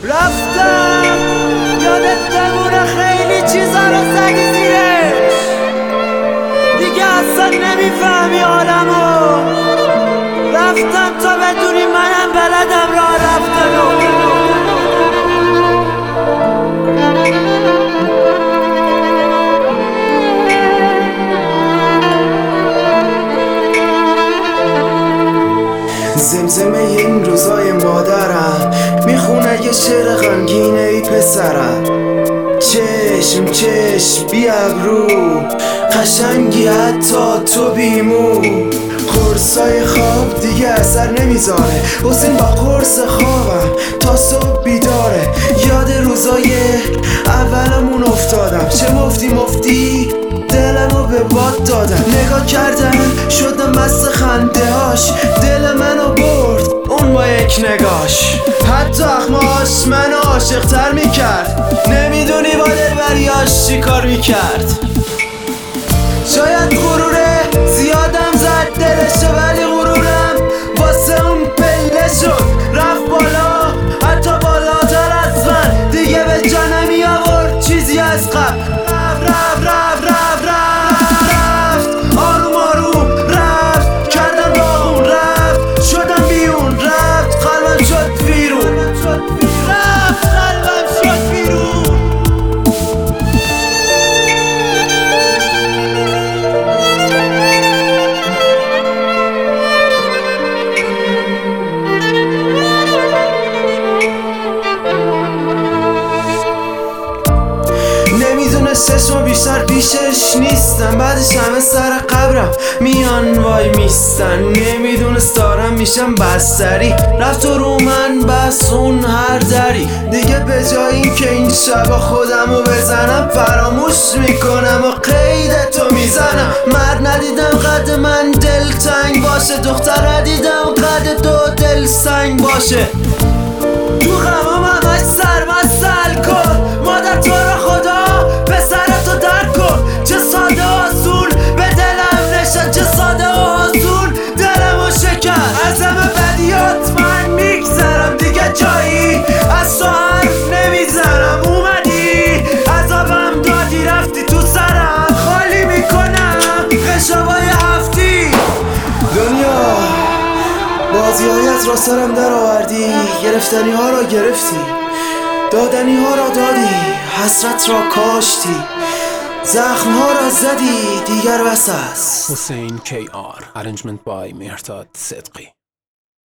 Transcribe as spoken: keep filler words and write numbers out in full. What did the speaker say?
رفتم یادت بمونه خیلی چیزا رو زدی زیرش، دیگه اصلا نمیفهمی عالمو. رفتم تا بدونی منم بلدم راه رفتنو. زمزمه این روزای مادرم میخونه یه شعر غمگینه ای پسرم. چشم چشم بی ابرو قشنگی حتی تو بیمو. قرصای خواب دیگه اثر نمیذاره، حسین با قرص خوابم تا صبح بیداره. یاد روزای اولمون افتادم، چه مفتی مفتی دلمو به باد دادم. نگاه کردم شدم مست خنده هاش، دل منو برد اون با یک نگاش. حتی اخماش منو عاشق تر میکرد، نمیدونی با دلبریاش چی کار میکرد. شاید غروره زیادم زد دلشه، ولی غرورم واسه اون پله شد رفت بالا، حتی بالاتر از من. دیگه به جا نمی آورد چیزی از قبل. رفت رفت رفت رفت رفت رفت آروم آروم رفت، کردم داغون رفت، شدم بیون رفت، قلبم شد بیرون رفت، قلبم شد بیرون. چشم بیشتر پیشش نیستم، بعدش همه سر قبرم میان وای میستن. نمیدونست دارم میشم بستری، رفت و رو من بس اون هر دری. دیگه به جای این که این شبا خودمو بزنم، فراموش میکنم و قید تو میزنم. مرد ندیدم قد من دل تنگ باشه، دختر ندیدم قد تو دل سنگ باشه. تو غمام همش سرمست الکل، مادر تو رو خدا پسر تو درک کن. چه ساده و آسون به دلم نشد، چه ساده و آسون دلمو شکست. از همه بدیات من میگذرم، دیگه جایی از تو حرف نمیزنم. اومدی عذابم دادی، رفتی تو سرم خالی میکنم خشابای هفتی. دنیا بازی های از را سرم در آوردی، گرفتنی ها را گرفتی، دادنی ها را دادی، حسرت را کاشتی، زخم ها را زدی، دیگر بس است. حسین کی آر Arrangement by مهرداد صدقی.